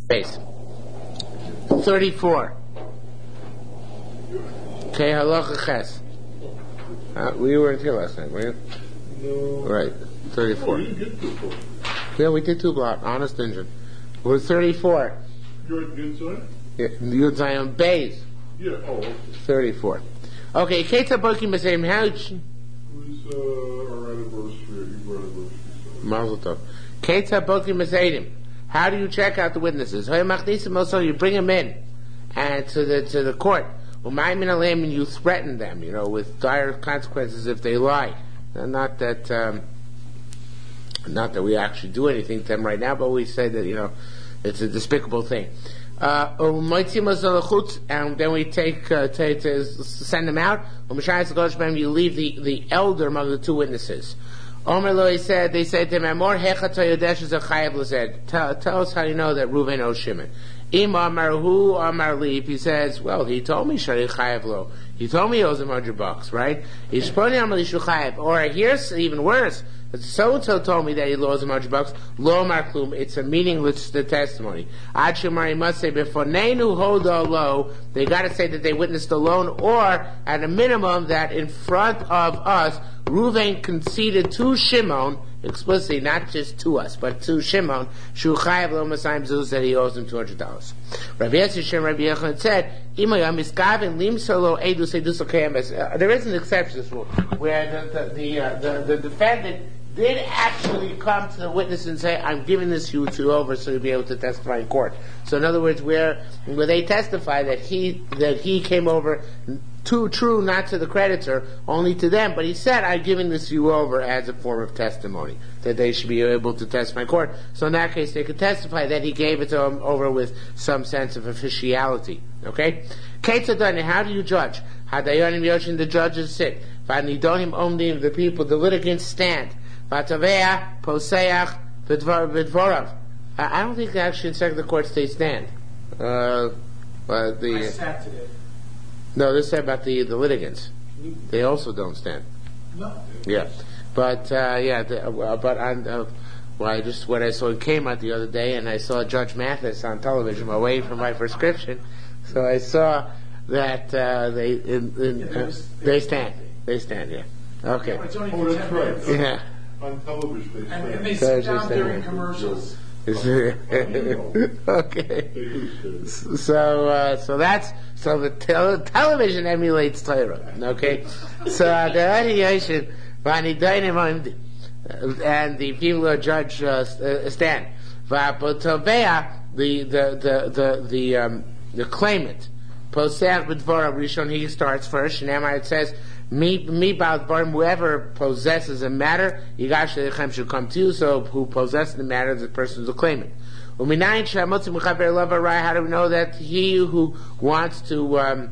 Base. 34. Okay, halacha ches. We weren't here last night, were you? No. Right, 34. Oh, you did 2 blocks. Yeah, we did 2 blocks. Honest engine. We're 34. You're at Ginsai? Yeah, Yud Zion Base. Yeah, oh, okay. 34. Okay, Keita Boki Masayim Houch. It was our anniversary, your anniversary. Mazel Tov. Keita Boki Masayim. How do you check out the witnesses? Also, you bring them in and to the court. And you threaten them, with dire consequences if they lie. Not that we actually do anything to them right now, but we say that it's a despicable thing. And then we take send them out. You leave the elder among the 2 witnesses. Omer lo, they said to him, Amor hechato yodesh is a chayav l'zed. Tell us how you know that Reuven owes Shimon. Im amar hu amar li, if he says, well, he told me shari chayav lo. He told me he owes him $100, right? Ishponi amar li shu chayav. Or here's even worse. So-and-so told me that he owes him $100. Lo marklum. It's a meaningless testimony. Ad shemari must say, befonenu hodo lo. They got to say that they witnessed alone, or at a minimum that in front of us, Reuven conceded to Shimon, explicitly, not just to us, but to Shimon, Shu Chayav Lo Masayim Zuz, that he owes him $200. Rabbi Yisrael, Rabbi Yochanan said, there is an exception to this rule, where the defendant did actually come to the witness and say, I'm giving this you over so you'll be able to testify in court. So in other words, where they testify that he came over true, not to the creditor, only to them, but he said, I'm giving this you over as a form of testimony, that they should be able to testify in court. So in that case, they could testify that he gave it to them over with some sense of officiality. Okay? Ketzadani, how do you judge? Hadayonim Yoshin, the judges sit. Vanidonim Omdim, the people, the litigants stand. Vatavea, Poseach, Vidvorav. I don't think actually in secular courts they stand. I sat today. No, this is about the litigants. They also don't stand. No. Yeah, but when I saw in Kmart the other day, and I saw Judge Mathis on television, away from my prescription, so I saw that they stand. They stand. Yeah. Okay. Yeah, it's only Oh, for that's 10 right. minutes. Yeah. On television, they And stand. they sit down during commercials. Okay. So the television emulates Torah. Okay. So and the people who judge stand. The claimant. Posech b'dvarav rishon, he starts first. Shneimar, it says, me ba'al dvarim, whoever possesses a matter, yigash lechem should come to you. So who possesses the matter, the person is the claimant. Uminayin shamotzi mechaber love arai. How do we know that he who wants to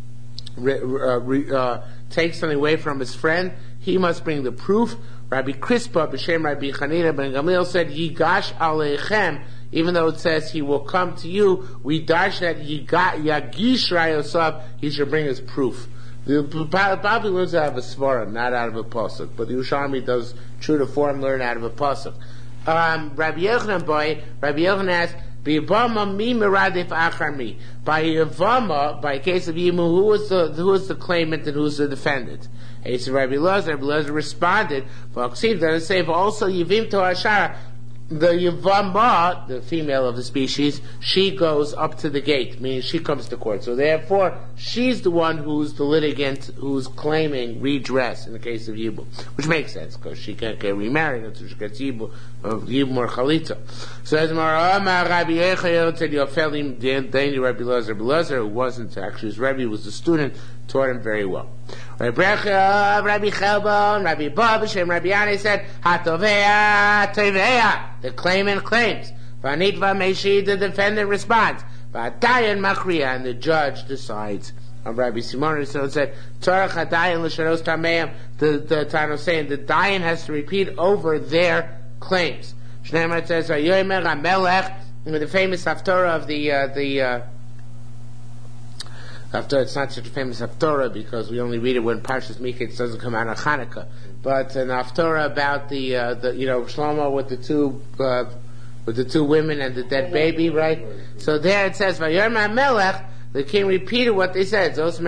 take something away from his friend, he must bring the proof. Rabbi Crispa b'shem Rabbi Chanina ben Gamliel said, yigash aleichem. Even though it says he will come to you, we dash that yagish rayosav, he should bring his proof. The Bible learns out of a svara, not out of a pasuk. But the Yerushalmi does true to form learn out of a pasuk. Rabbi Yochanan asked, B'Yavama mi meradif achar mi. By Yavama, by case of Yimu, who was the claimant and who was the defendant? He said, Rabbi Lezer responded, V'aksiv, that is say, also Yivim to Ashara. The Yavama, the female of the species, she goes up to the gate, meaning she comes to court. So therefore, she's the one who's the litigant who's claiming redress in the case of Yibum. Which makes sense, because she can't get remarried until she gets Yibum or Chalitza. So as Rabbi Yochanan said, Rabbi Lezer, who wasn't actually his Rebbe, was the student, taught him very well. Rabbi Chelbon, Rabbi Babish, and Rabbi Yanai said, Hatovea, Tovea. The claimant claims. Vanitva Meshi, the defendant responds. Vadayan Makriya, and the judge decides. Rabbi Simon said, Torah Chadayan L'Sharos Tameim, the Tano saying, the Dayan has to repeat over their claims. Shneimar says, Yomer HaMelech, the famous Haftorah of the Haftorah, it's not such a famous Haftorah because we only read it when Parshas Miketz doesn't come out on Hanukkah. But an Haftorah about the Shlomo with the two with the two women and the dead baby, right? So there it says, Vayomer HaMelech, the king repeated what they said. This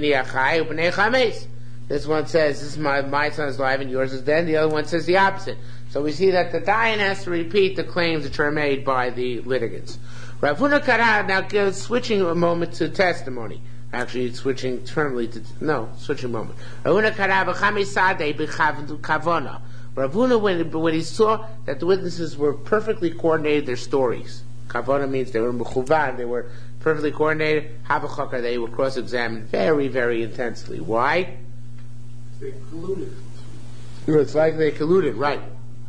one says, this is my son is alive and yours is dead. The other one says the opposite. So we see that the Dayan has to repeat the claims which are made by the litigants. Rav Huna Karav, now switching a moment to testimony. Actually, switching moment. Rav Huna Karav, Chamisade B'Kavona. Rav Huna, when he saw that the witnesses were perfectly coordinated their stories, Kavona means they were mechuvan, they were perfectly coordinated, Havachaka, they were cross-examined very, very intensely. Why? They colluded. It's like they colluded, right.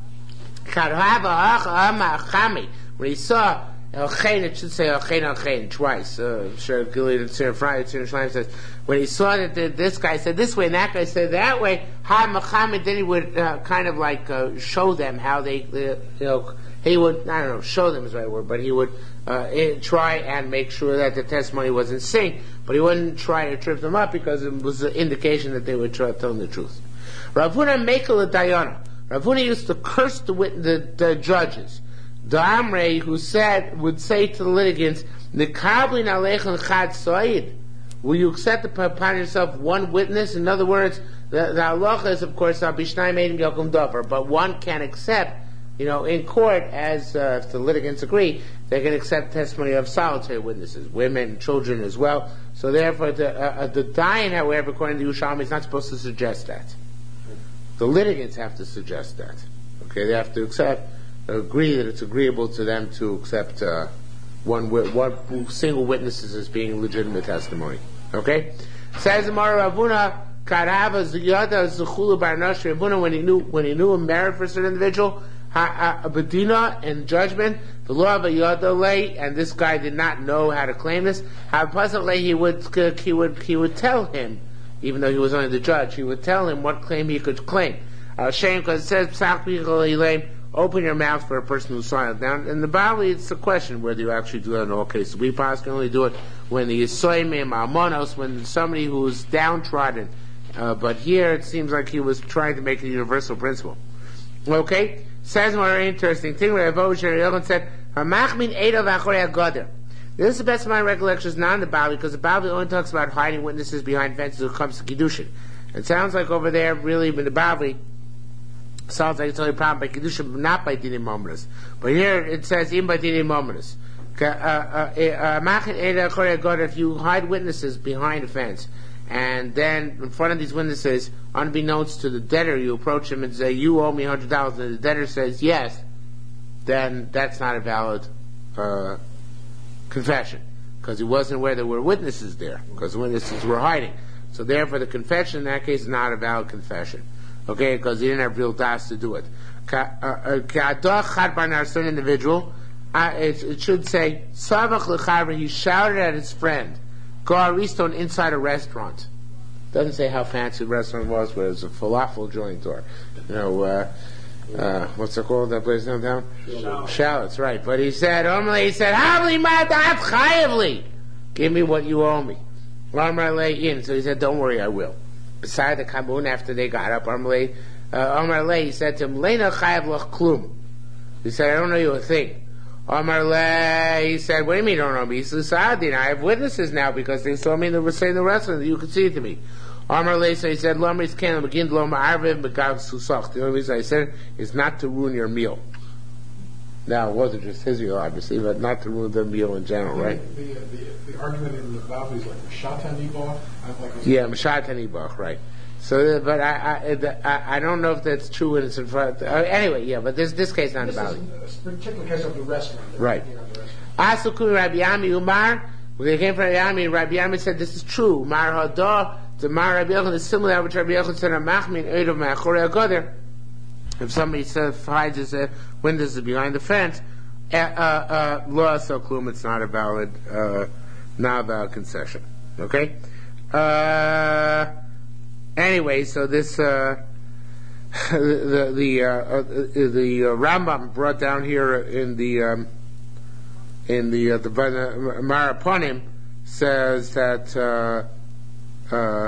When he saw Elchain, it should say Elchain twice. Sure, Gilead and Sirafrai says, when he saw that this guy said this way and that guy said that way, then he would kind of like show them how they, he would, I don't know, show them is the right word, but he would try and make sure that the testimony was in sync, but he wouldn't try to trip them up because it was an indication that they were telling the truth. Rav Huna Mekel Dayana. Rav Huna used to curse the judges. The Amrei, who would say to the litigants, "Nekablin aleichem chad soid." Will you accept upon yourself one witness? In other words, the halacha is, of course, bishnai meidim yokum davar, but one can accept, in court, as if the litigants agree, they can accept testimony of solitary witnesses, women, children as well. So therefore, the Dayan, however, according to Yerushalmi, is not supposed to suggest that. The litigants have to suggest that. Okay, they have to agree that it's agreeable to them to accept one single witnesses as being legitimate testimony. Okay, says Amar Rav Huna Karava Ziyada Zechulu Bar Nash. Rav Huna, when he knew a merit for a certain individual, a bedina and judgment, the law of a yadalei, and this guy did not know how to claim this. How possibly he would tell him, even though he was only the judge, he would tell him what claim he could claim. Shame, because it says Psach B'Chol, open your mouth for a person who's silent. Now, in the Bali, it's a question whether you actually do that in all cases. We possibly only do it when the Yisoymim, Almonos, when somebody who's downtrodden. But here it seems like he was trying to make a universal principle. Okay? Says one very interesting thing where Rav Sheri said, Hamachmin Eidov Achorei HaGoder. This is the best of my recollections, not in the Bali, because the Bali only talks about hiding witnesses behind fences when it comes to Kiddushin. It sounds like over there, really, in the Bali, sounds like it's only a problem by Kiddushin, not by Dinim Momras. But here it says, even by Dinim Momras. If you hide witnesses behind a fence, and then in front of these witnesses, unbeknownst to the debtor, you approach him and say, you owe me $100, and the debtor says yes, then that's not a valid confession, because he wasn't aware there were witnesses there, because the witnesses were hiding. So therefore the confession in that case is not a valid confession. Okay, because he didn't have real das to do it. Certain individual, it should say, he shouted at his friend, Gariston inside a restaurant. Doesn't say how fancy the restaurant was, but it was a falafel joint or, what's it called, that place downtown? Shallots, right. But he said, give me what you owe me. So he said, don't worry, I will. Beside the Kabun, after they got up, he said to him, Lena chayav lach klum. He said, I don't know you a thing. He said, what do you mean you don't know me? He said, I have witnesses now because they saw me in the restaurant that you could see it to me. So he said, the only reason I said it is not to ruin your meal. Now, it wasn't just his meal, obviously, but not to ruin the meal in general, right? The argument in the Bible is like Mashatan Ibach. Yeah, Mashatan Ibach, right. So, but I don't know if that's true when it's in front. Anyway, yeah, but this case not about it. This particular case of the restaurant. Right. Asukun Rabbi Yami Umar. When they came from Rabbi Yami said this is true. Mar Hadah, the Mar Rabbi Yochanan is similar, which Rabbi Yochanan said, Machmin Eidov Ma'achorei HaGoder. If somebody hides his windows behind the fence, law so klum, it's not a valid concession. Okay. Anyway, so this the Rambam brought down here in the Maraponim says that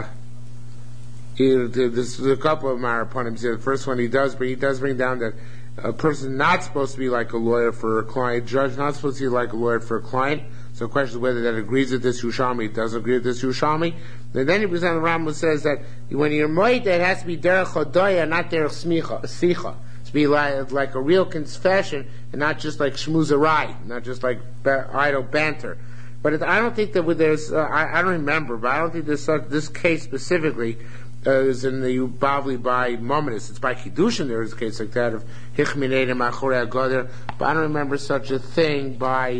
there's a couple of Maraponim here. The first one he does bring down that a person not supposed to be like a lawyer for a client, judge not supposed to be like a lawyer for a client. So the question is whether that agrees with this Yerushalmi, it doesn't agree with this Yerushalmi. And then he presents the Rambam who says that when you're moed, it has to be derech chodoya, not derech sicha. To be like a real confession, and not just like shmuzarai, not just like idle banter. But I don't think that there's, I don't remember, but I don't think there's this case specifically is in the Bavli by Mominus. It's by Kiddushin there is a case like that of Hichmineidim Achorei Agoder, but I don't remember such a thing by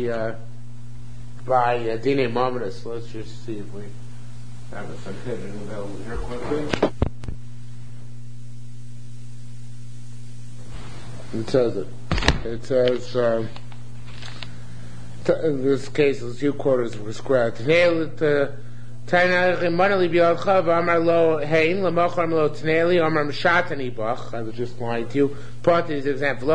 Dinei Mominus. Let's just see if we have it available here quickly. It says in this case, there's a few quarters of prescribed. I was just lying to you. Part is example.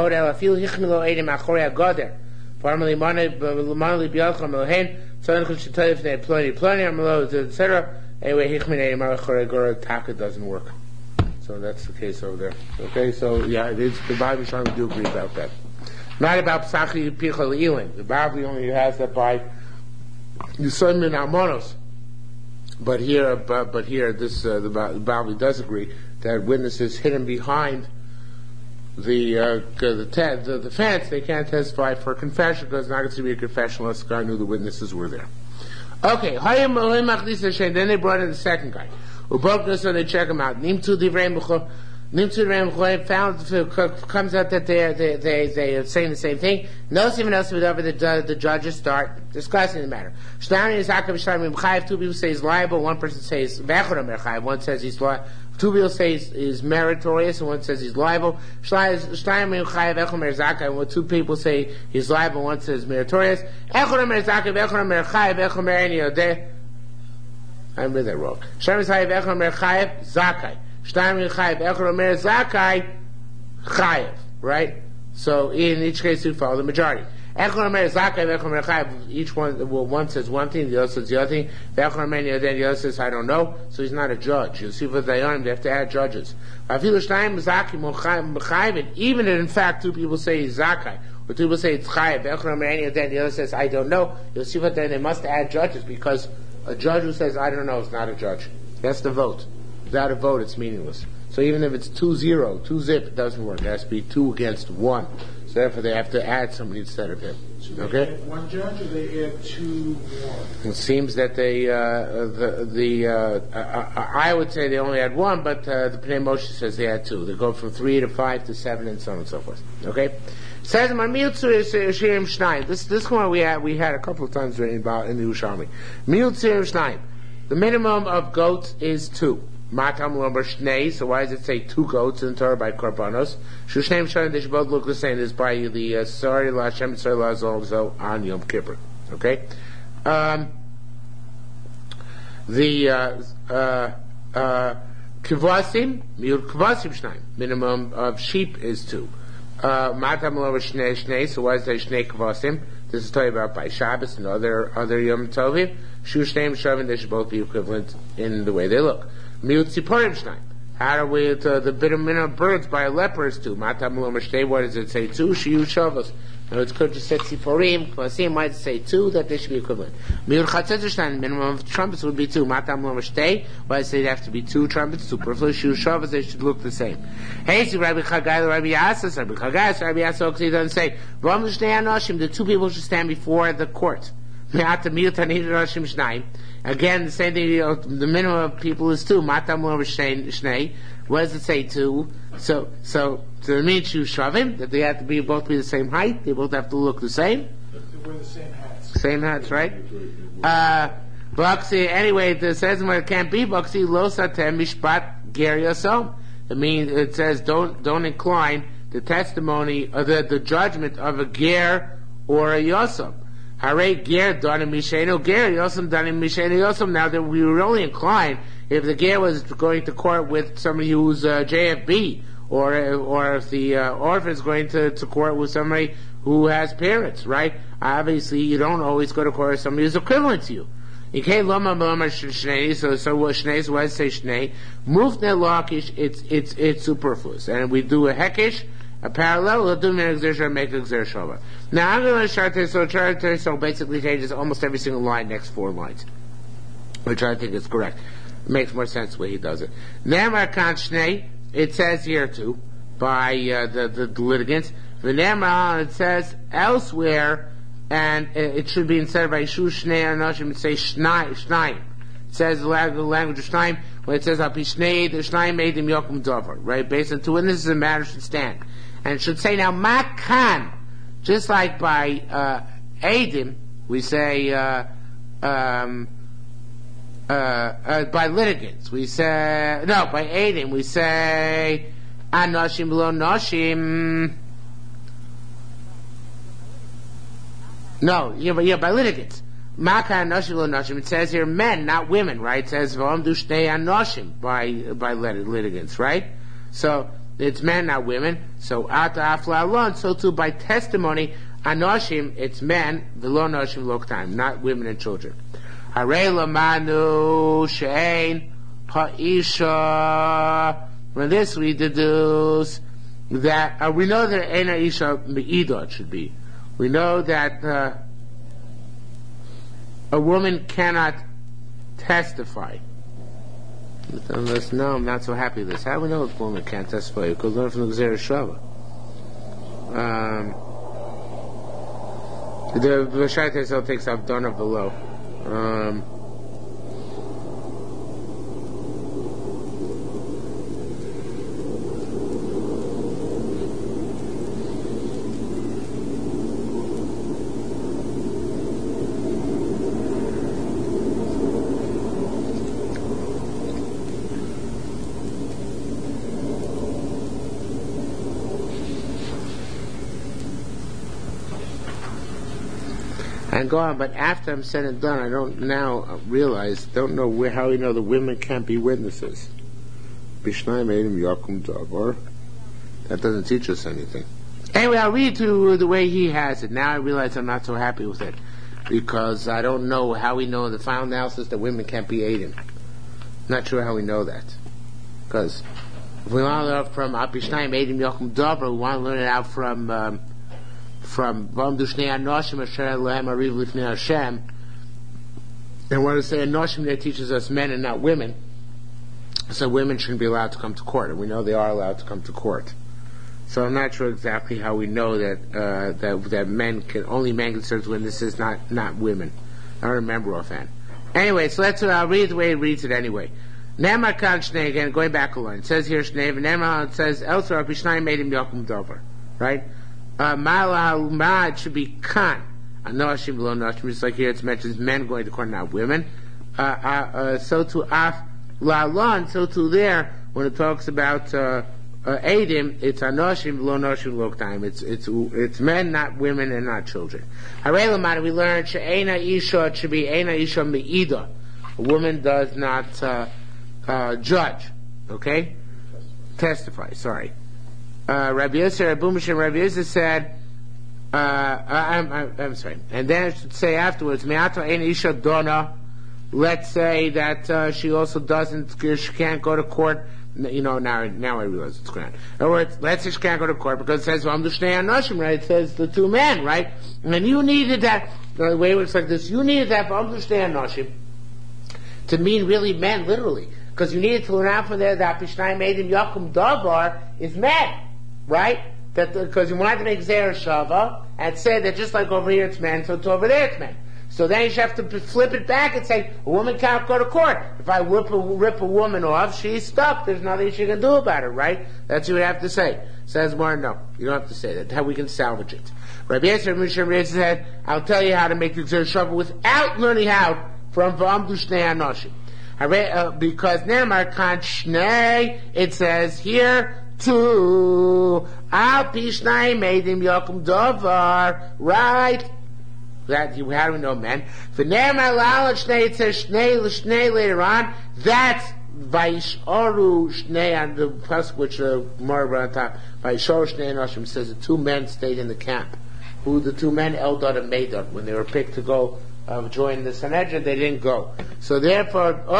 Etc. Anyway, Taka doesn't work. So that's the case over there. Okay, so yeah, it is, the Bible is trying to do agree about that. Not about Psachi Pichal Elim. The Bible only has that by Yisrael Min Almonos. But here, this the Bible does agree that witnesses hidden behind the fence, they can't testify for a confession because it's not going to be a confession unless the guy knew the witnesses were there. Okay, then they brought in the second guy. So they check him out. Found comes out that they are saying the same thing. No, even else whatever the judges start discussing the matter. Two people say he's liable. One person says one says he's liable. Two people say he's meritorious, and one says he's liable. And two people say he's liable, one says meritorious. I read that wrong. Right? So in each case you follow the majority. Each one says one thing, the other says the other thing. The other says I don't know. So he's not a judge. You see what they are, they have to add judges. Even if in fact two people say he's zakai, or two people say it's chayev, the other says I don't know, you'll see what they must add judges, because a judge who says I don't know is not a judge. That's the vote. Without a vote, it's meaningless. So even if it's 2-0, 2-zip, it doesn't work. It has to be 2 against 1. So therefore, they have to add somebody instead of him. So they okay? add one judge, or they add 2 more? It seems that they, I would say they only had 1, but the Pnei Moshe says they had 2. They go from 3 to 5 to 7 and so on and so forth. Okay? Says this one we had a couple of times in the Yerushalmi. The minimum of goats is 2. Matam lumber shnei. So why does it say 2 goats in the Torah by korbanos? Shushneim shayim. They should both look the same. This by the sorry la Hashem sorry la also on Yom Kippur. Okay. Kvasim miur kvasim shnei. Minimum of sheep is 2. Matam lumber shnei. So why does it say shnei kvasim? This is talking about by Shabbos and other Yom Tovim. Shushneim shavim. They should both be equivalent in the way they look. Miut Tziporim Shnayim. How do we, the minimum of birds by a leper is 2. Matam lo mashtei, what does it say 2? Shiyu Shavos. Now it could just say Tziporim, Kvasim might say 2, that they should be equivalent. Miut Chatzot Shnayim, minimum of trumpets would be 2. Matam lo mashtei, why does it say they have to be 2 trumpets? Superfluous. Shiyu Shavos, they should look the same. Hey, see Rabbi Chagai, Rabbi Yasas, Rabbi Yasas, he doesn't say, Ram Shnei Anoshim, the 2 people should stand before the court. Again, the same thing, the minimum of people is 2. Matam lo shnei. What does it say 2? So it means you shavim, that they have to be both be the same height, they both have to look the same. They wear the same hats. Same hats, right? Baksi, anyway, it says when it can't be Baksi lo satem mishpat ger yasom. It says don't incline the testimony of the judgment of a ger or a yasom. Hare ger danim mishenu ger yosem danim mishenu yosem. Now that we were only inclined if the ger was going to court with somebody who's JFB, or if the orphan is going to court with somebody who has parents, right? Obviously, you don't always go to court with somebody who's equivalent to you. You can't loma shnei. So what shnei? So why does it say shnei? Mufne lakish. It's superfluous, and we do a hekish. a parallel, we'll do min exertion make exertion. Now I'm going to start so basically changes almost every single line next 4 lines, which I think is correct. It makes more sense the way he does it. Nemar kan shnei, it says here too, by the litigants. V'nemar, it says elsewhere, and it should be instead of Vaishu shnei anoshim, it says shnayim. It says the language of shnayim, when it says api shnei, the shnayim made him yokum dover, right? Based on 2 witnesses, the matter should stand. And it should say now makan, just like by Adim, we say by litigants, we say by Adim, we say anoshim below noshim. By litigants. Makan anoshim below noshim. It says here men, not women, right? It says v'om du shnei anoshim by litigants, right? So it's men, not women. So ata afla alon. So too by testimony, anoshim, it's men, v'lo noshim lo k'tanim, not women and children. Harei lamanu she'ein ha'isha. From this we deduce that we know that ein ha'isha me'idah it should be. We know that a woman cannot testify. Unless, no, I'm not so happy with this. How do we know a woman can't testify? You could learn from the Gzera Shava. The Vashai Tesel takes Avdana below. And go on, but after I'm said and done, I don't now realize, don't know how we know the women can't be witnesses. Bishnai made him Yakum Davar. That doesn't teach us anything. Anyway, I'll read to the way he has it. Now I realize I'm not so happy with it, because I don't know how we know in the final analysis that women can't be aiding. Not sure how we know that. Because if we want to learn from Bishnai made him Yakum Davar, we want to learn it out from Vam Dushnei Anoshim Asher Elohem Ariv Lifnei Hashem, and want to say Anoshim there teaches us men and not women, so women shouldn't be allowed to come to court, and we know they are allowed to come to court. So I'm not sure exactly how we know that men can serve witnesses, not women. I don't remember offhand. Anyway, so I'll read the way it reads it anyway. Nemar kan Shnei, again going back a line. It says here Shnei, and Nemar it says elsewhere Bishnai made him Yakum Dover, right? It should be kan. Anoshim below noshim, just like here it mentions men going to court, not women. So to af la'alon, so to there, when it talks about Adim, it's anoshim below noshim lo time. It's men, not women, and not children. Harei lamanu, we learned she'ena isha, it should be ena isha me'ida. A woman does not judge, okay? Testify, sorry. Rabbi Yosef said, I'm sorry. And then it should say afterwards, Me'ato ein isha dona. Let's say that she also she can't go to court. Now I realize it's correct. In other words, let's say she can't go to court because it says, right? It says the 2 men, right? And you needed that, the way it looks like this, you needed that to mean really men, literally. Because you needed to learn out from there that Bishnai made him Yakum Davar is men. Right? Because you wanted to make Zera Shava and say that just like over here it's men, so over there it's men. So then you should have to flip it back and say, a woman can't go to court. If I rip a woman off, she's stuck. There's nothing she can do about it, right? That's what you have to say. Says more, no. You don't have to say that. How we can salvage it. Rabbi Yisrael said, I'll tell you how to make the Zera Shava without learning how from V'amdu Shnei Anoshim. Because Nemar kan Shnei, it says here, to Al Pishnai made him Yakum Davar, right? That how do we know men? For Nemar Lal Shnei, it says Shnei L'Shnei later on. That's Vaishoru Shnei on the pasuk which more on top. Vaishoru Shnei Anoshim says the 2 men stayed in the camp. Who the 2 men, Eldad and Medad, when they were picked to go join the Sanhedrin, they didn't go. So therefore,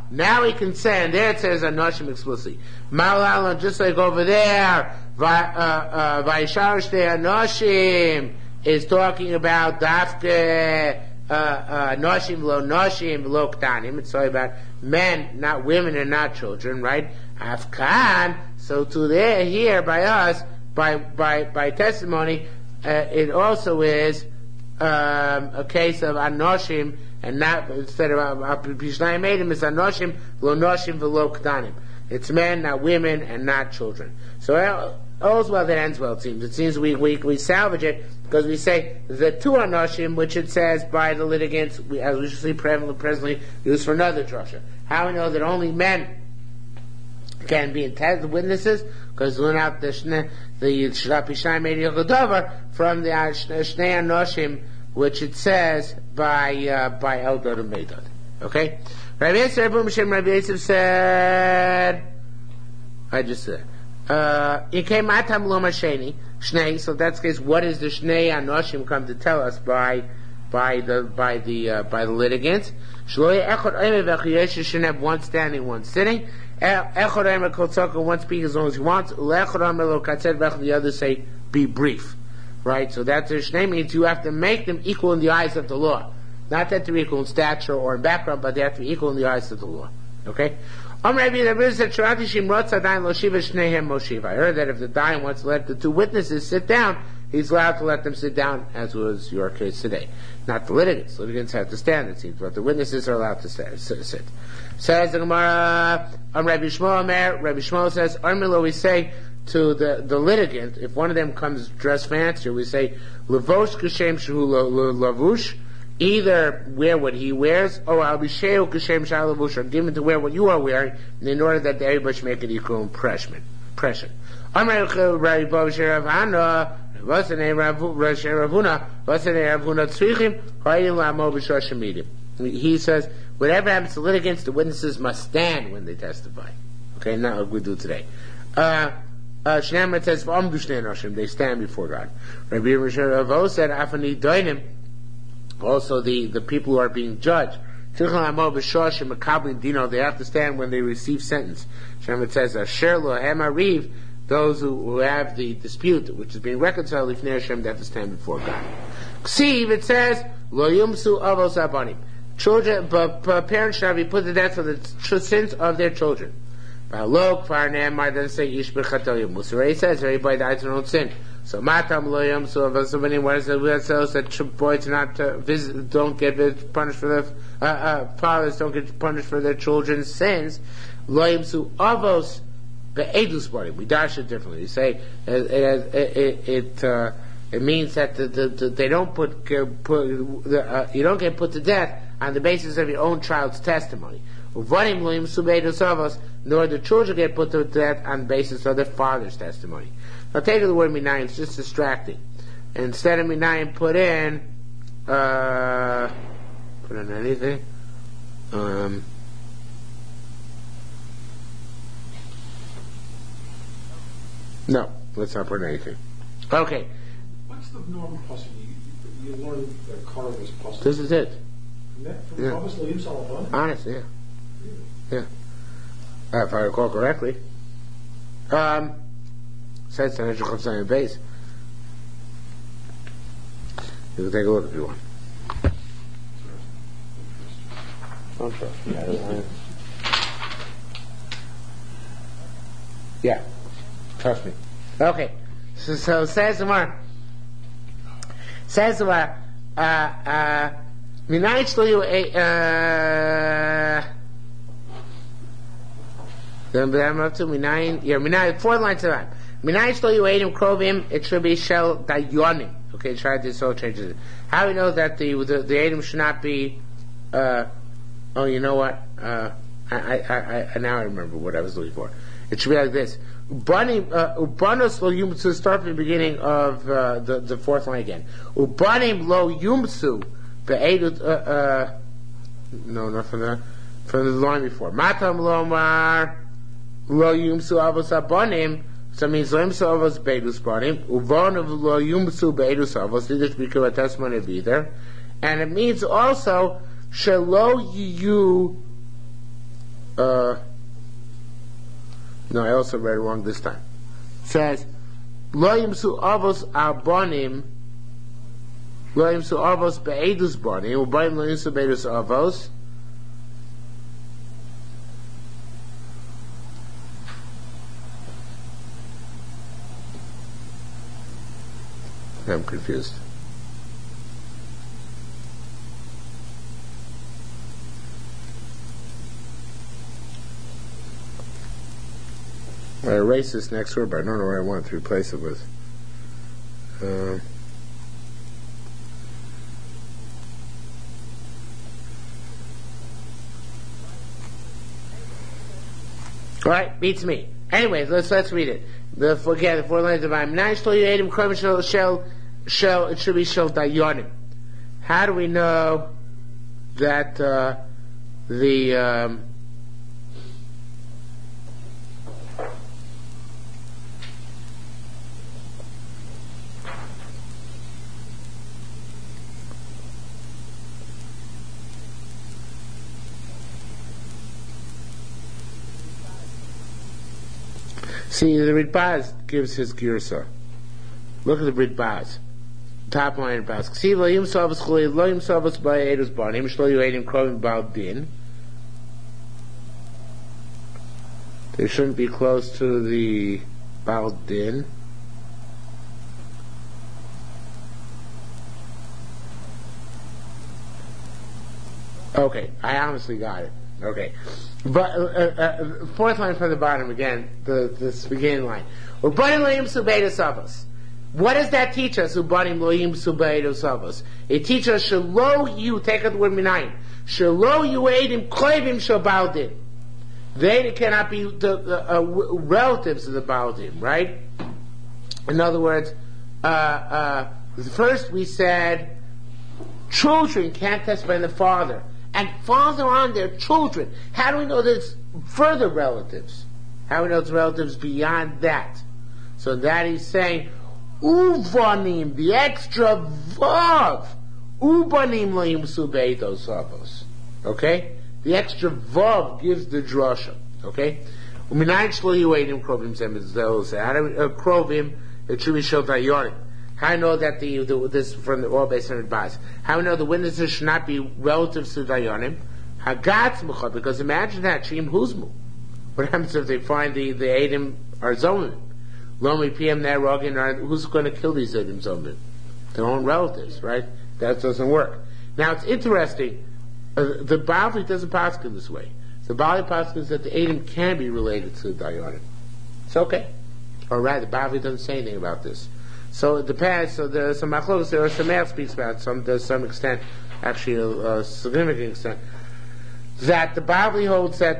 now we can say, and there it says anoshim explicitly. Malala, just like over there, Vaishar Shtei Anoshim is talking about Dafke Noshim lo Noshim lo Ktanim. It's talking about men, not women, and not children, right? Afkan. So to there, here by us, by testimony, it also is a case of Anoshim, and not instead of Pishnayim Eidim, it's Anoshim lo Noshim v'lo Ktanim. It's men, not women, and not children. So all's well that ends well, it seems. It seems we salvage it because we say the two Anoshim, which it says by the litigants, as we see presently, used for another drasha. How we know that only men can be intended witnesses? Because learn out the Pishnayim Eidim Yochadavar from the Shnei Anoshim, which it says by Eldad and Medad. Okay? Rabbi Yosef said, I just said, Ikem Atam Lo Masheni, Shnei, so that's the case, what is the Shnei Anoshim come to tell us by the litigants? Shloye Echad Omer V'Chiyoshe shouldn't have one standing, one sitting. Echad Omer Kol Tzaka, one speak as long as he wants. L'Echad Omer Lo Katzed V'Echad, the others say, be brief. Right? So that's the Shnei means you have to make them equal in the eyes of the law. Not that they're equal in stature or in background, but they have to be equal in the eyes of the law. Okay? I heard that if the Dayan wants to let the two witnesses sit down, he's allowed to let them sit down, as was your case today. Not the litigants. Litigants have to stand, it seems, but the witnesses are allowed to sit. Says the Gemara, Rabbi Shmuel says, Armilo, we say to the litigant, if one of them comes dressed fancier, we say, Levosh Kashem Shehu Lavush, either wear what he wears, or I'll be Shehu Kashem Shehu Lavush, or give him to wear what you are wearing, in order that everybody should make an equal impression. He says, whatever happens to litigants, the witnesses must stand when they testify. Okay, not like we do today. Shneimar says, they stand before God. Rabbi Ravo said, also the people who are being judged, they have to stand when they receive sentence. Shneimar says, those who have the dispute, which is being reconciled, they have to stand before God. Ksiv, it says, lo yumsu avos abanim. Children, but parents shall be put to death for the sins of their children. Ba'alok, far ne'amar, doesn't say ish b'chatel yom. Musarei says everybody dies in their own sin. So matam lo yumsu avos abanim. What is it? That says that boys not don't get punished for their fathers don't get punished for their children's sins. Lo yumsu avos be'edus barim. We dash it differently. We say it means that they don't you don't get put to death on the basis of your own child's testimony. Nor the children get put to death on the basis of their father's testimony. Now take the word minayim, it's just distracting. Instead of minayim, put in anything. No, let's not put in anything. Okay. What's the normal puzzle? You learned that Carl was puzzle. This is it. Yeah. Honest, yeah. Yeah. If I recall correctly. Says Tanajah Chav base. You can take a look if you want. Don't trust me. Yeah. Trust me. Okay. So says the Gemara. Says the Gemara. Minayin shlo yu minayin 4 lines of that. Minayin shlo yu eidim krovim, it should be shel dayonim. Okay, try this, so changes it. How do we know that the eidim should not be oh, you know what? I now I remember what I was looking for. It should be like this. Ubanos lo yumsu, start from the beginning of the 4th line again. Ubanim lo yumsu be'edut, no, not from that. From the line before. Matam lomar lo yumsu avos abanim, so it means lo yumsu avos be'edus banim. Ubanim lo yumsu be'edus avos, this should become a testimony of either. And it means also, shelo yiyu No, I also read it wrong this time. It says, Lo yimsu avos arbonim, Lo yimsu avos be'edus bonim, u'bayim lo yimsu be'edus avos. I'm confused. I erased this next word, but I don't know where I want to replace it with. All right, beats me. Anyways, let's read it. The four lines of I'm nine shel yedim krovim shel it should be shel dayanim. How do we know that the See, the Ritbaz gives his girsa. Look at the Ritbaz. Top line of Ritbaz. See, lo yim savas chulei, lo yim savas ba'edus banim, shlo yu edim krovim ba'al din. They shouldn't be close to the ba'al din. Okay, I honestly got it. Okay. But fourth line from the bottom again, this beginning line. What does that teach us? It teaches us shelo you, take out the word minayin. Shelo you edim koivim shabaldin. They cannot be the relatives of the baldin, right? In other words, first we said children can't testify in the father. And farther on, their children. How do we know there's further relatives? How do we know it's relatives beyond that? So that he's saying, uvanim, the extra vav, uvanim lo yimsu be'edos avos. Okay? The extra vav gives the drasha. Okay? U'minayin shlo yuedim krovim zem ezel. How do we krovim? It should be shel dayanim. How I know that this from the all based on advice? How I know the witnesses should not be relatives to Dayanim? Hagatz muchad, because imagine that Shim Huzmu. What happens if they find the Eidim are Zomim? Lomi PM Nerogin, who's going to kill these Eidim Zomim? Their own relatives, right? That doesn't work. Now it's interesting. The Bavli doesn't pasuk in this way. The Bavli pasuk is that the Eidim can be related to Dayanim. It's okay. Or rather, the Bavli doesn't say anything about this. So it depends. So there's some machlokes there, or some math speaks about some to some extent, actually a significant extent, that the Bavli holds that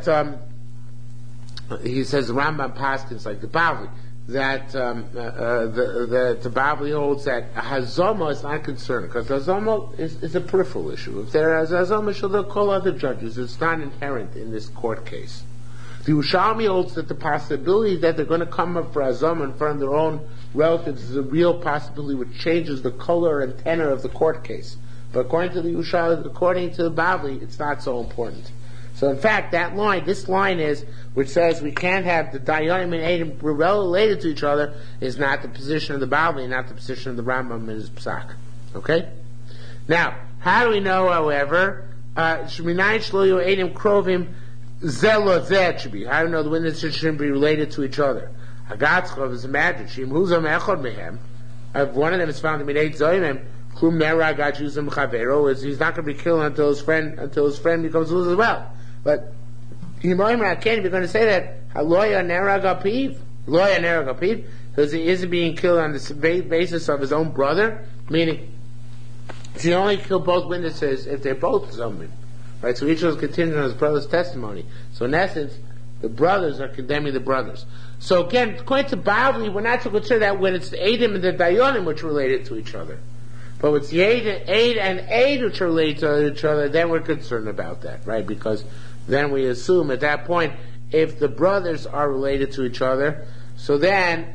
he says the Rambam paskins like the Bavli that the Bavli holds that Hazoma is not concerned because Hazoma is a peripheral issue. If there is Hazoma, they'll call other judges. It's not inherent in this court case. The Yerushalmi holds that the possibility that they're going to come up for Hazoma in front of their own relatives is a real possibility which changes the color and tenor of the court case. But according to the Yerushalmi, according to the Bavli, it's not so important. So in fact, this line is, which says we can't have the Dayanim and Eidim related to each other, is not the position of the Bavli, not the position of the Rambam in his Psak. Okay? Now, how do we know, however, Sheminayin Shlo Eidim Krovim Zelo Zeh should be. How do we know the witnesses shouldn't be related to each other? Hagatzchov is imagined. Shim Huzam Echod Mehem. If one of them is found to be Neit Zoyim, Klum Nera Gachuzim Chavero, is he's not going to be killed until his friend becomes Luz as well. But Yimoim can't be going to say that Haloya Nera Gapiv, Loya Nera Gapiv, because he isn't being killed on the basis of his own brother, meaning he only kill both witnesses if they're both Zomim. Right, so each of us contingent on his brother's testimony. So in essence, the brothers are condemning the brothers. So again, according to Bavli, we're not to consider that when it's the Eidim and the Dayanim which are related to each other. But when it's the Eid and Eid which are related to each other, then we're concerned about that, right? Because then we assume at that point, if the brothers are related to each other, so then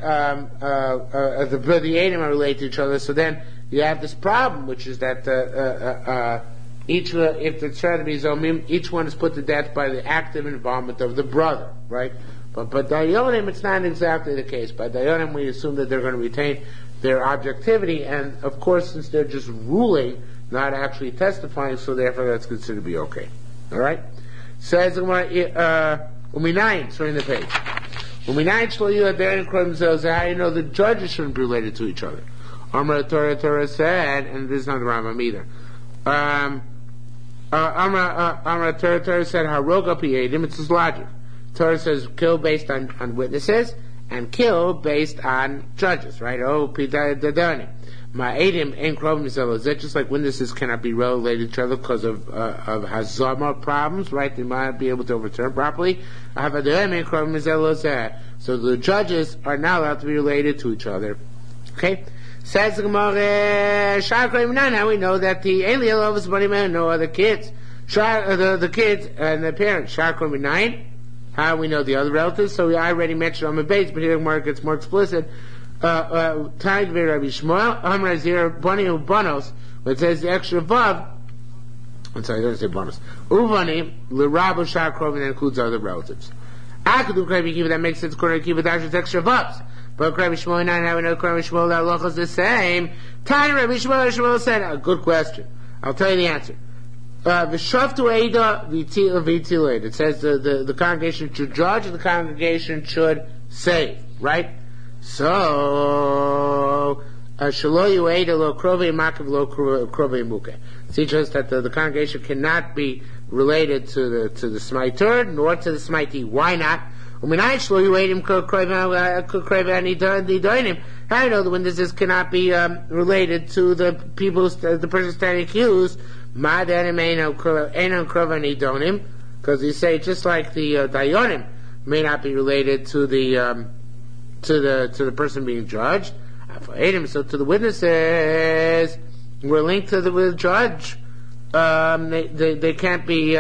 the Eidim are related to each other, so then you have this problem, which is that if the trying to be zomim, each one is put to death by the active involvement of the brother, right? But dayonim, it's not exactly the case. By dayonim, we assume that they're going to retain their objectivity, and of course, since they're just ruling, not actually testifying, so therefore that's considered to be okay. All right? Says uminayin, turn the page. Uminayin shlo yu aderin krom zeh. How you know the judges shouldn't be related to each other? Amar Torah said, and this is not the Rambam either. Amar Torah said, Haroga piyedim. It's his logic. Torah says kill based on witnesses and kill based on judges, right? Oh, pidadani. Ma'edim ain't krovim zeh. Is that just like witnesses cannot be related to each other because of hazama problems, right? They might not be able to overturn properly. So the judges are not allowed to be related to each other. Okay? Says the Gemara, how we know that the alien loves money man, no other kids. The kids and the parents, how we know the other relatives? So I already mentioned on the base, but here the Gemara gets more explicit. When it says the extra vav, I'm sorry, I didn't say bonus. Uvani, l'rabu shar krovin includes other relatives. Akadu Krabi Kiva, that makes sense according to Kiva Dasher's extra vavs. But Krabi Shmuel 9, how we know Krabi Shmuel, that loch is the same. Tiny Rabbi Shmuel said, a good question. I'll tell you the answer. V'shaftu Eida v'tilaid. It says the congregation should judge and the congregation should save, right? So, Shalo Yueda lo krove makav lo krove muke. Teach us that the congregation cannot be related to the smiter nor to the smitee. Why not? How do you know the witnesses cannot be related to the people, the person standing accused? Because you say just like the dayonim may not be related to the person being judged. So to the witnesses, we're linked to the judge. They can't be.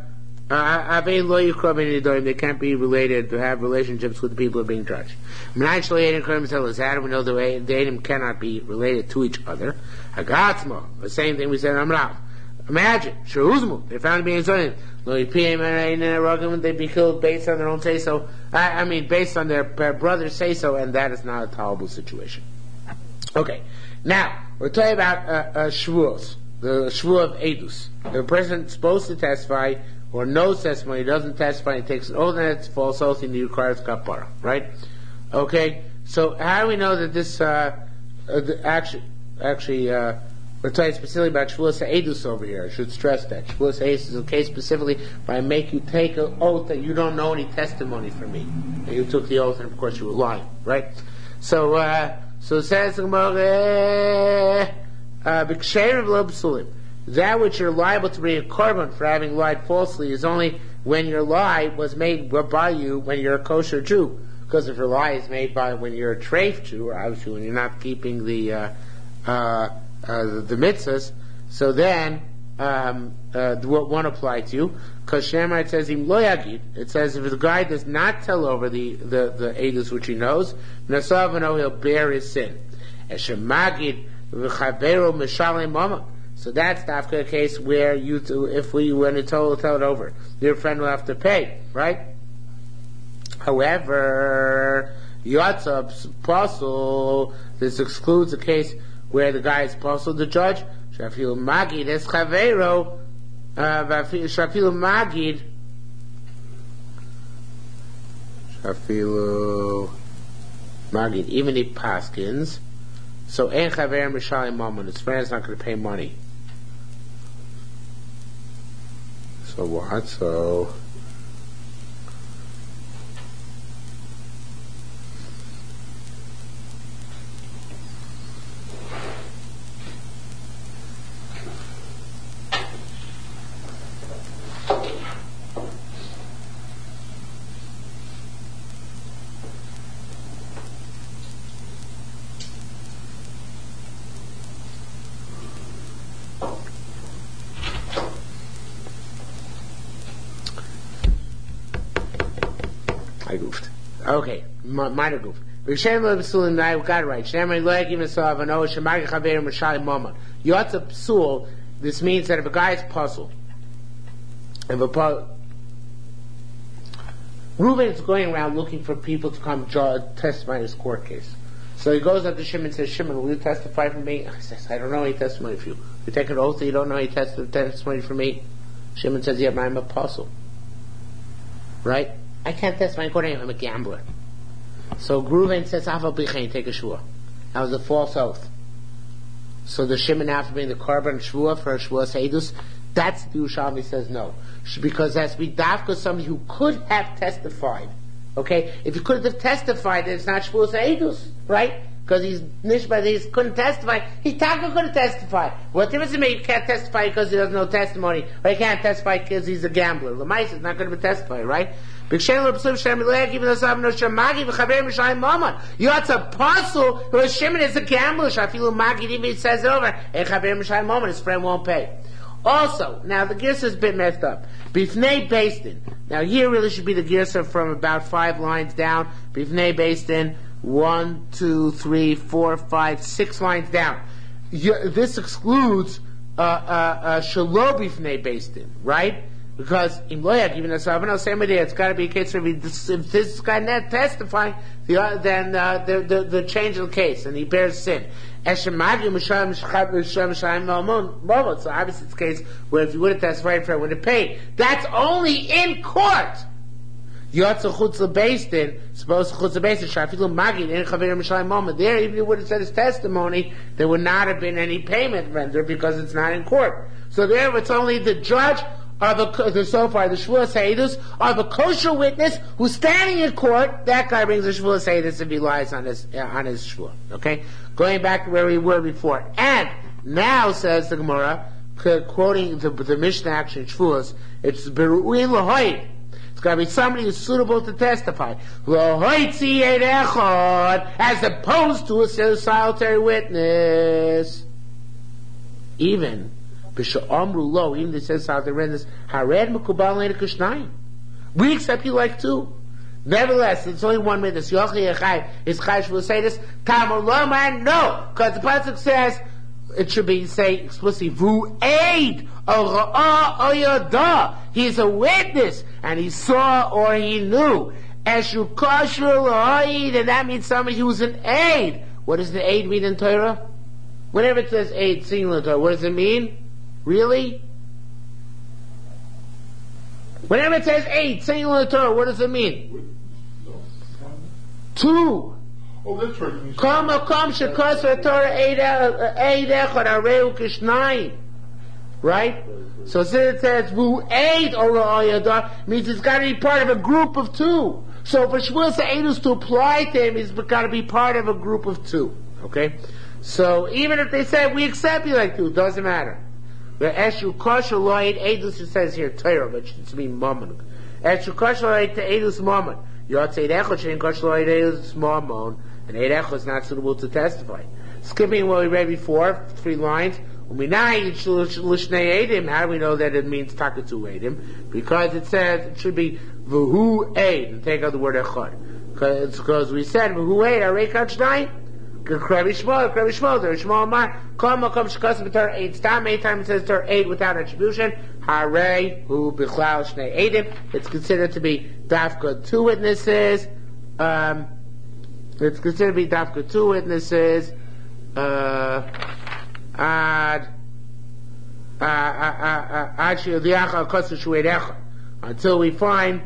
They can't be related to have relationships with the people who are being judged. How do we know the Edim cannot be related to each other? The same thing we said in Amrav. Imagine, they found to be in Zonim. They'd be killed based on their own say-so. Based on their brother's say-so, and that is not a tolerable situation. Okay, now, we're talking about Shavuos, the Shavuot of Edus. The person is supposed to testify, or knows testimony, doesn't testify, he takes an oath, and it's false oath, and he requires kapara, right? Okay, so how do we know that this, we're talking specifically about Shavuos Edus over here. I should stress that. Shavuos Edus is a case specifically where I make you take an oath that you don't know any testimony from me. And you took the oath, and of course you were lying, right? So it says, that which you're liable to bring a korban for having lied falsely is only when your lie was made by you when you're a kosher Jew. Because if your lie is made by when you're a treif Jew, or obviously when you're not keeping the mitzvahs, so then what won't apply to you? Because Shemite says im lo yagid. It says if the guy does not tell over the edus which he knows, nasavano he'll bear his sin. Eshemagid v'chavero mishalem mama. So that's the case where if we went and tell it over, your friend will have to pay, right? However, Yotzab's apostle, this excludes the case where the guy is apostle, the judge, Shafilu Magid es Chavero, Shafilu Magid, even if Paskins, so En Chaver Mishalim Mammon, his friend is not going to pay money. So what? So I goofed. Okay, minor goof. I got it right. Yotzab psul this means that if a guy is puzzled, Reuben is going around looking for people to come testify in his court case. So he goes up to Shimon and says, Shimon, will you testify for me? He says, I don't know any testimony for you. You take an oath that you don't know any testimony for me? Shimon says, yeah, but I'm a puzzle. Right? I can't testify in court, I'm a gambler. So Reuben says, take a shua. That was a false oath. So the Shimon now bring the carbon shua for a shua seidus. That's the Yerushalmi says no. Because it has to be dafka somebody who could have testified. Okay? If he could have testified, then it's not shua seidus, right? Because he's nishba, he couldn't testify. He taka couldn't testify. What difference does it make? He can't testify because he doesn't know testimony, or he can't testify because he's a gambler. Lamais is not going to be testifying, right? You're a puzzle who Shimon is a gambler. Even it says it over. His friend won't pay. Also, now the girsa is a bit messed up. Bifnei Beistin. Now here really should be the girsa from about 5 lines down. Bifnei Beistin, 1, 2, 3, 4, 5, 6 lines down. This excludes Shalo Bifnei Beistin, right? Because in Loyak, even as Savano, same idea, it's got to be a case where if this guy not testifying, then the change of the case, and he bears sin. So obviously it's a case where if you would have testified, for would have paid. That's only in court. Yotza chutzla beistin, suppose chutzla beistin, shafilu magid, in chaverim mishalim moment. There, even if you would have said his testimony, there would not have been any payment rendered because it's not in court. So there, it's only the judge, or the so far the shvua seidus, or the kosher witness who's standing in court. That guy brings the shvua seidus if he lies on his shvua. Okay, going back to where we were before. And now says the Gemara, quoting the Mishnah action shvuas, it's beru'in lahoid. It's got to be somebody who's suitable to testify. As opposed to a solitary witness. Even even it says solitary witness, we accept you like 2. Nevertheless, it's only 1 witness. Is Chayish will say this? No, because the pasuk says it should be say explicitly Vu aid he's a witness and he saw or he knew. Eshu kosher and that means somebody who's an aid. What does the aid mean in Torah? Whenever it says aid singular Torah, what does it mean? Really? Whenever it says aid singular Torah, what does it mean? 2. Oh, that's right. Come shekosra Torah eid echad areu kishnayim. Right? So since it says vu aid ora ayadar, means it's got to be part of a group of 2. So for shvuas eidus to apply to him, he's got to be part of a group of 2. Okay? So even if they say we accept you like 2, doesn't matter. The eshu kosher loid eidus, it says here Torah, but it should be mammon. Eshu kosher loid to eidus mammon. Yotzei echad shein kosher loid eidus mammon. And Eid Echad is not suitable to testify. Skipping what we read before, 3 lines. How do we know that it means Takatu Eidim? Because it says it should be V'hu Eid, and take out the word Echad. Because we said V'hu Eid, Arei Kad Shnai, Krevi Shmuel, there is Shmuel Amar, Kol Makom Shekos B'Tor Eid Stam, 8 times it says Tor Eid without attribution, Harei Hu B'Chlal Shnei Eidim. It's considered to be Dafka 2 witnesses, it's considered to be dafka 2 witnesses, until we find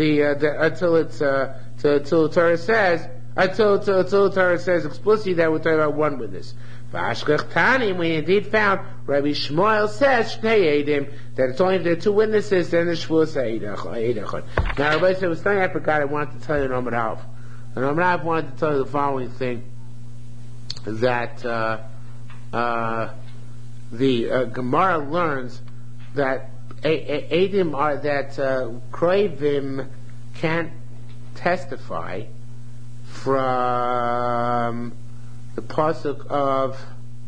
until Torah says explicitly that we're talking about 1 witness. We indeed found Rabbi Shmuel says Shnei Eidim, that it's only if there are 2 witnesses, then the Shvuah say Eid Echad. Now, Rabbi said, was something I forgot I wanted to tell you in Amar Aleph. And I wanted to tell you the following thing, that the Gemara learns that Eidim are that Kroivim can't testify from the pasuk of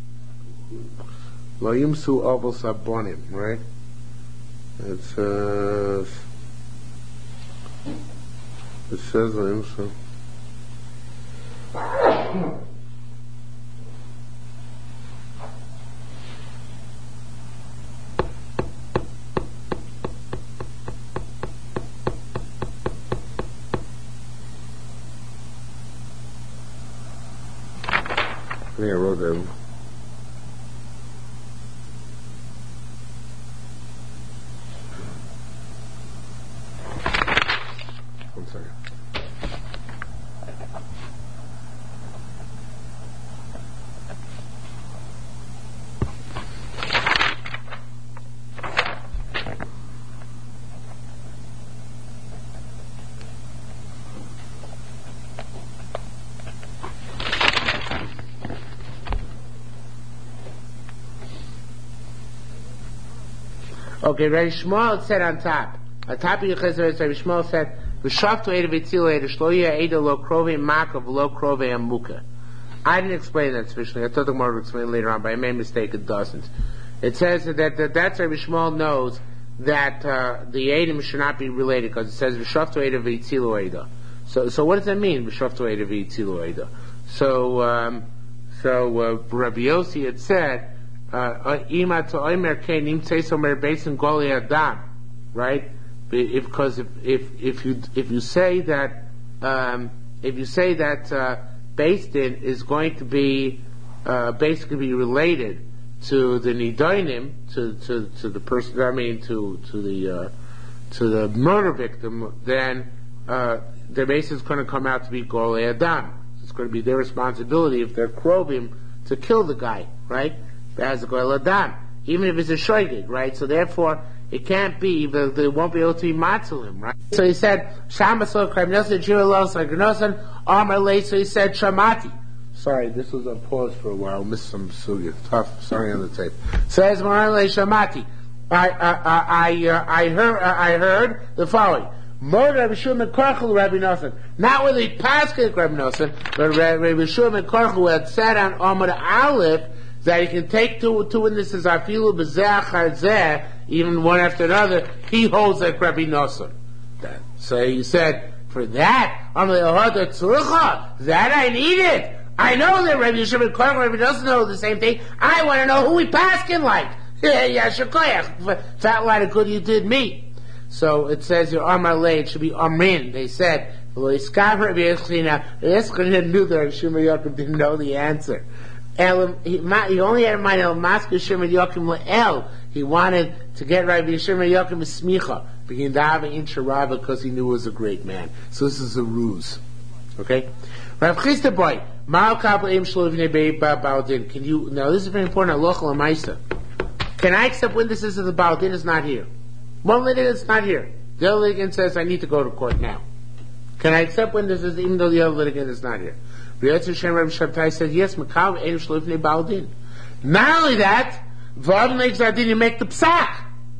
Lo Yimsu Oval Sabonim, right? It says Lo Yimsu. think I wrote them. One second. Okay, Rabbi Shmuel said on top of your chesed, Rabbi Shmuel said, "V'shaftu eda v'tzila eda shloya eda lo krove makav lo krove amuka." I didn't explain that sufficiently. I thought the Gemara would explain later on, but I made a mistake. It doesn't. It says that Rabbi Shmuel knows that the edim should not be related because it says "V'shaftu eda v'tzila eda." So what does that mean? "V'shaftu eda v'tzila eda." So Rabbi Yossi had said. Right? Because if you say that Beis Din is going to be basically be related to the Nidonim, to the person, I mean to the murder victim, then the base is going to come out to be Golei Adam. It's going to be their responsibility if they're Krovim to kill the guy, right? As a Golei Adam, even if it's a shoygig, right? So therefore, it can't be, they won't be able to be matzulim, right? So he said, Shamasol Kremnosan, Jiralos, Agranosan, Amar Lei, so he said, Shamati. Sorry, this was on pause for a while, missed some sugya. Tough, sorry on the tape. Says Maran Lei Shamati. I heard the following. Mord Rabbi Shimon Korchel Rabbi Nosson. Not with the Paskin Rabbi Nosson, but Rabbi Shimon Korchel had said on Amar Aleph, that he can take two witnesses, afilu b'zeh achar even one after another. He holds like Rabbi Nosson. So he said, for that, that I need it. I know that Rabbi Shimon Korchel, Rabbi Nosson know the same thing. I want to know who we paskin like. Fat line of good you did me. So it says your Amar Lei, it should be Amrin. They said, Rabbi Yisrael knew that Rabbi Shimon Yochim didn't know the answer. He only had in mind El Masker Shimon Yochim Le'el. He wanted to get Rabbi Shimon Yochim a smicha, begin Dava in Sharava, because he knew he was a great man. So this is a ruse. Okay? Rav Chisda boy, Ma'al Kapel Eim Shlovnei Ba'aldin. Can you, now this is very important, Aloch L'Maisa. Can I accept witnesses if the Ba'aldin is not here? One litigant is not here. The other litigant says, I need to go to court now. Can I accept witnesses even though the other litigant is not here? Rabbi Shabtai said, yes, Makav Eim Shlovnei Ba'aldin. Not only that, V'ad makes Zadin, you make the psak.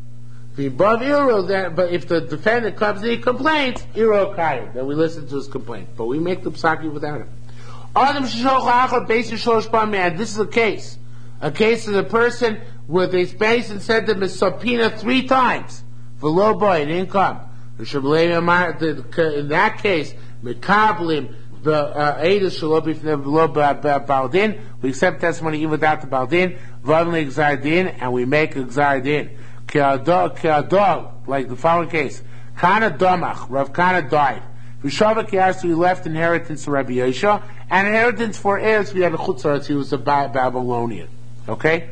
But if the defendant comes and he complains, Iro Kayim, then we listen to his complaint. But we make the psak without him. This is a case. A case of the person where they spaced and said them as subpoena 3 times. V'lo boy, it didn't come. In that case, Mekablim, the Eidus Shalobi Baldin, we accept testimony even without the Baldin, Vadlik Zardin, and we make a Zardin. Kiadog, like the following case. Kana Domach, Rav Kana died. V'shavak Yarsu, he left inheritance to Rabbi Yosha, and inheritance for heirs, we had a Chutzaretz, he was a Babylonian. Okay?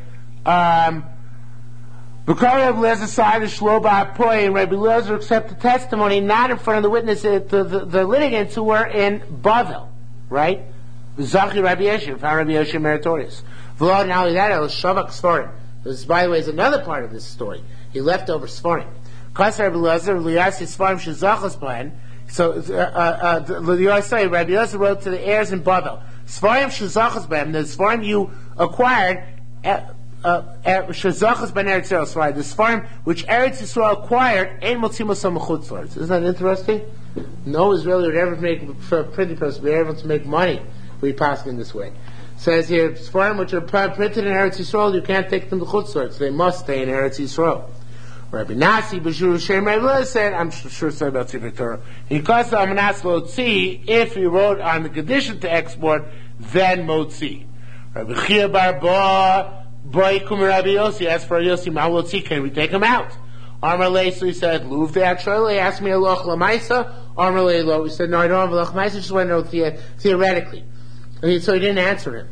Because Rabbi Lezer side of Shloba Apoy, and Rabbi Lezer accept the testimony not in front of the witnesses, the litigants who were in Bavel, right? Zachi Rabbi Yosha, found Rabbi Yosha meritorious. V'lo, not only that, it was Shavak Sforim. This, by the way, is another part of this story. He left over Sforim. Because Rabbi Lezer, Liyasi Sforim Shazachas Bahen, so Rabbi Lezer wrote to the heirs in Bavel, Sforim Shazachas Bahen, the Sforim you acquired, Shazachas Ben Eretz Yisrael, right? The Sfarim which Eretz Yisrael acquired, ain't motzimosam mechutzlaretz. Isn't that interesting? No Israeli would ever make, for a pretty person, be able to make money if we pass in this way. Says here, Sfarim which are printed in Eretz Yisrael, you can't take them to chutzlaretz. They must stay in Eretz Yisrael. Rabbi Nasi B'Shur Shem Rabbi said, I'm sure it's about Sefer Torah. He calls the Amanas Lotzi, if he wrote on the condition to export, then Motzi. Rabbi Chia Barba. Boy, Kum Rabbi Yossi asked for Yossi Malotzi, can we take him out? Amar Lei, so he said, Luv de actually asked me Aloch Lamaisa. Amar Lei Lo, he said, no, I don't have Aloch Lamaisa, just want to know theoretically. So he didn't answer him.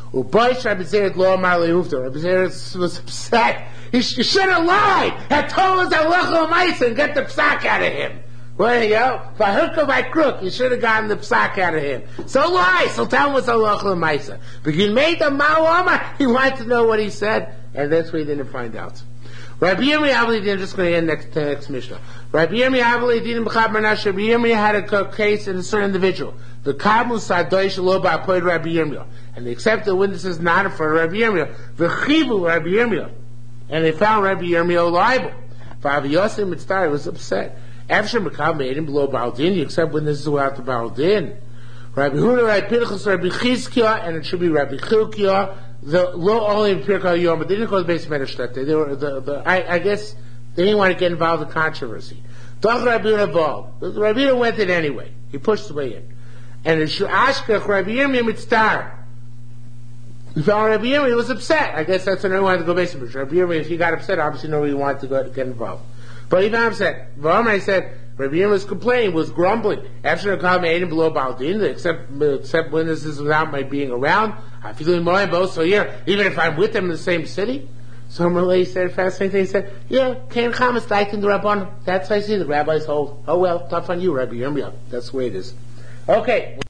Uboish Rabbi Zera lo amar leufta. Rabbi Zera was upset. You should have lied. Had told us halacha l'maisa and get the psak out of him. Well, you know, by hook or by crook, you should have gotten the psak out of him. So lie. So tell him what's halacha l'maisa. But you made the ma'amar. He wanted to know what he said, and that's why he didn't find out. Rabbi Yirmiyah Avli didn't, just going to end next Mishnah. Rabbi Yirmiyah Avli didn't b'chab manash. Rabbi Yirmiyah had a case in a certain individual. The kamu sadoy shelo ba'apoid Rabbi Yirmiyah. And they accepted the witnesses not for Rabbi Yirmiyah. V'chivu Rabbi Yirmiyah. And they found Rabbi Yirmiyah liable. Rabbi Yosef Mitzvah was upset. After Mekab made him below Baal Din, you accept witnesses who are to Baal Din. Rabbi Huda, Rabbi Pinchas, Rabbi Chizkiah, and it should be Rabbi Chilkiah. The law only in Pirkei Yom, but they didn't go to the base of Medeshtet. They were I guess they didn't want to get involved in controversy. Doch Rabbi Huda Baal. Rabbi Huda went in anyway. He pushed his way in. And in Ashkach, Rabbi Yirmiyah Mitzvah. He found Rabbi Yirmiyah, he was upset. I guess that's when he wanted to go base of Rabbi Yirmiyah, if he got upset, obviously nobody wanted to get involved. But he got upset. I said, Rabbi Yirmiyah was complaining, was grumbling. After the Kal made him below Baal Din, except witnesses without my being around. I feel more both, so here, even if I'm with them in the same city. So Malay said, fascinating thing, he said, yeah, Kain Chamas Daikin the Rabban. That's how I see the rabbis hold. Oh well, tough on you, Rabbi Yirmiyah. That's the way it is. Okay.